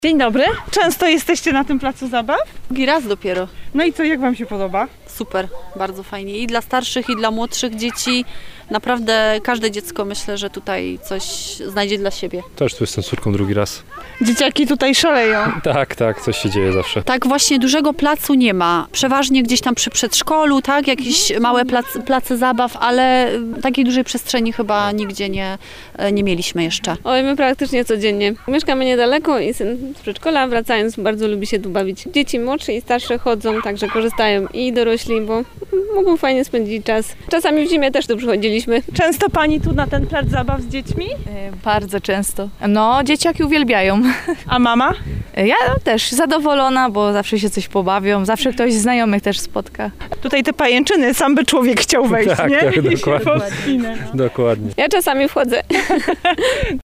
Dzień dobry. Często jesteście na tym placu zabaw? Drugi raz dopiero. No i co, jak wam się podoba? Super, bardzo fajnie. I dla starszych, i dla młodszych dzieci. Naprawdę każde dziecko, myślę, że tutaj coś znajdzie dla siebie. Też tu jestem z córką drugi raz. Dzieciaki tutaj szaleją. Tak, coś się dzieje zawsze. Tak właśnie dużego placu nie ma. Przeważnie gdzieś tam przy przedszkolu, tak? Jakieś małe place zabaw, ale takiej dużej przestrzeni chyba nigdzie nie mieliśmy jeszcze. Oj, my praktycznie codziennie. Mieszkamy niedaleko i syn z przedszkola wracając bardzo lubi się tu bawić. Dzieci młodsze i starsze chodzą, także korzystają i dorośli, bo mogą fajnie spędzić czas. Czasami w zimie też tu przychodziliśmy. Często pani tu na ten plac zabaw z dziećmi? Bardzo często. No, dzieciaki uwielbiają. A mama? Ja też zadowolona, bo zawsze się coś pobawią, zawsze ktoś z znajomych też spotka. Tutaj te pajęczyny, sam by człowiek chciał wejść, Tak, nie? tak, I się dokładnie. powspinać. Dokładnie. Ja czasami wchodzę.